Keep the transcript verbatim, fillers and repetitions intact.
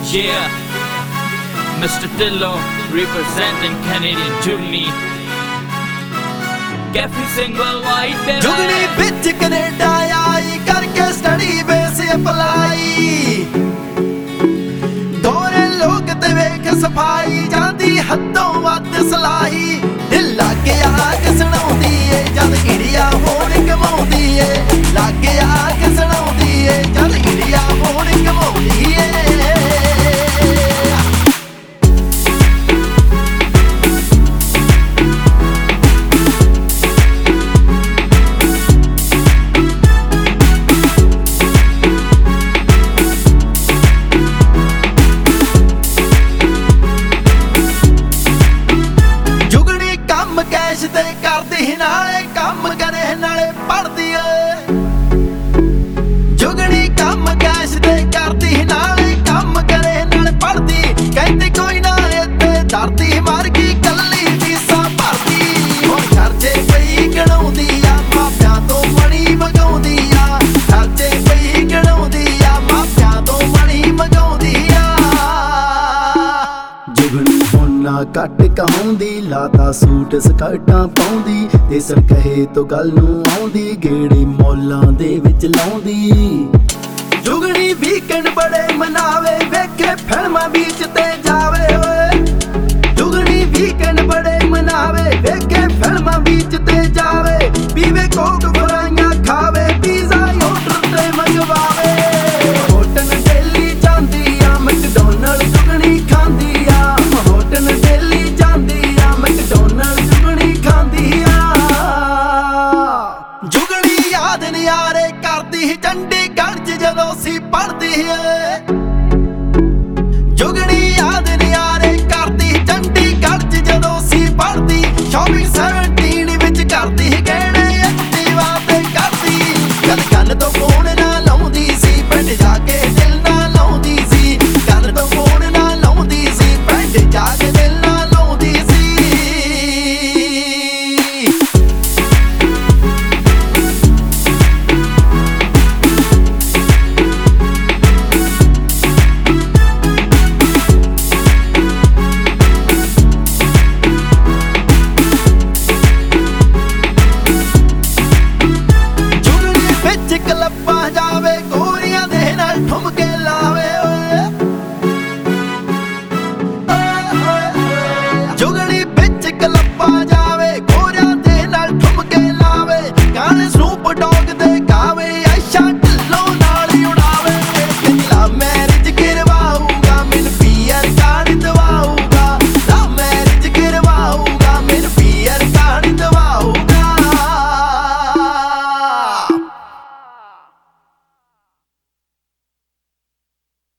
Yeah, Mister Dillo representing Canadian Jugni. Cafe single white baby. Jugni बिच Canada आई करके study base apply. दोरे लोग ते वेख सफाई जांदी हद्दों वध सलाई। दिल लागे आके सुणाउंदी ए जद इंडिया होण कमाउंदी ए। लागे आके सुणाउंदी ए जद इंडिया होण कमाउंदी ए। कैश ते करदी नाले काम करे नाले पढ़दी ए। जुगनी काम कैश ते करदी नाले काम करे नाले पढ़दी। कहती कोई ना इत्ते धरती मर गई कल्ली फीसां भरदी। हुण खर्चे पई गणाउंदी आ मापियां तो मणी मंगाउंदी आ। खर्चे पई गणाउंदी आ मापियां तो मणी मंगाउंदी आ। जुगनी ना घट कहाउंदी लाता सूट ਸਕਰਟਾਂ ਪਾਉਂਦੀ ਤੇ ਸਰ ਕਹੇ ਤੋ ਗੱਲ ਨੂੰ ਆਉਂਦੀ ਗੇੜੀ ਮੌਲਾਂ ਦੇ ਵਿੱਚ ਲਾਉਂਦੀ। ਜੁਗਣੀ ਵੀਕਐਂਡ ਬੜੇ ਮਨਾਵੇ ਵੇਖੇ ਫਿਲਮਾਂ ਵਿੱਚ ਤੇ ਜਾਵੇ ਓਏ। ਜੁਗਣੀ ਵੀਕਐਂਡ ਬੜੇ ਮਨਾਵੇ ਵੇਖੇ ਫਿਲਮਾਂ ਵਿੱਚ ਤੇ ਜਾਵੇ। ਪੀਵੇ ਕੋਕ ਫਰਾਈਆਂ ਖਾਵੇ ਪੀਜ਼ਾ ਆਰਡਰ ਤੇ ਮੰਗਵਾਵੇ। ਹੋਟਲ ਡੇਲੀ ਜਾਂਦੀ ਆ ਮੈਕਡੋਨਲਡ ਜੁਗਣੀ ਖਾਂਦੀ ਆ। ਹੋਟਲ ਡੇਲੀ ਜਾਂਦੀ ਆ ਮੈਕਡੋਨਲਡ ਜੁਗਣੀ ਖਾਂਦੀ ਆ। ਜੁਗਣੀ ਯਾਦ ਨਿਆਰੇ ਕਰਦੀ ਚੰਡੀਗੜ੍ਹ 'ਚ ਜਦੋਂ ਸੀ ਪੜ੍ਹਦੀ ਏ।